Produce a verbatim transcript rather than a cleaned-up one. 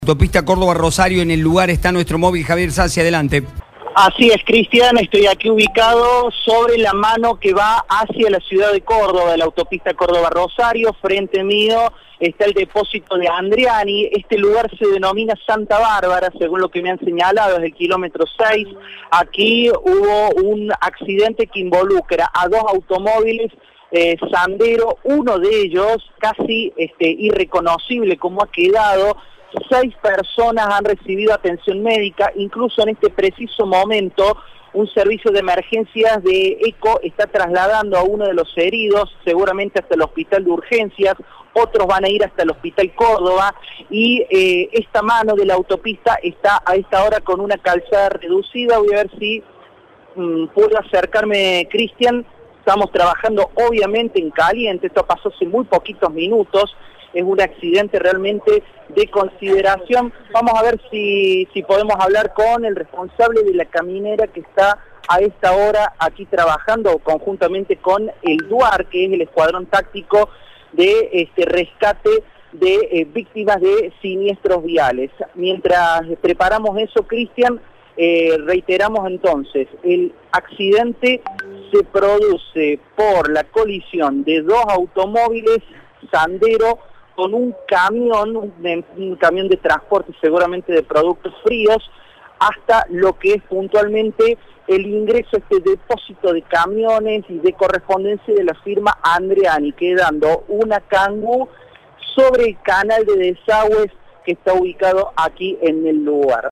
Autopista Córdoba-Rosario, en el lugar está nuestro móvil Javier Sassi, adelante. Así es, Cristian, estoy aquí ubicado sobre la mano que va hacia la ciudad de Córdoba, de la autopista Córdoba-Rosario. Frente mío está el depósito de Andriani. Este lugar se denomina Santa Bárbara, según lo que me han señalado, es el kilómetro seis. Aquí hubo un accidente que involucra a dos automóviles eh, Sandero, uno de ellos casi este, irreconocible como ha quedado. Seis personas han recibido atención médica, incluso en este preciso momento un servicio de emergencias de ECO está trasladando a uno de los heridos, seguramente hasta el hospital de urgencias, otros van a ir hasta el hospital Córdoba, y eh, esta mano de la autopista está a esta hora con una calzada reducida. Voy a ver si mmm, puedo acercarme, Cristian. Estamos trabajando obviamente en caliente, esto pasó hace muy poquitos minutos. Es un accidente realmente de consideración. Vamos a ver si, si podemos hablar con el responsable de la caminera que está a esta hora aquí trabajando conjuntamente con el DUAR, que es el Escuadrón Táctico de este rescate de eh, víctimas de siniestros viales. Mientras preparamos eso, Cristian, eh, reiteramos entonces, el accidente se produce por la colisión de dos automóviles Sandero con un camión, un, un camión de transporte seguramente de productos fríos, hasta lo que es puntualmente el ingreso a este depósito de camiones y de correspondencia de la firma Andriani, quedando una Kangoo sobre el canal de desagües que está ubicado aquí en el lugar.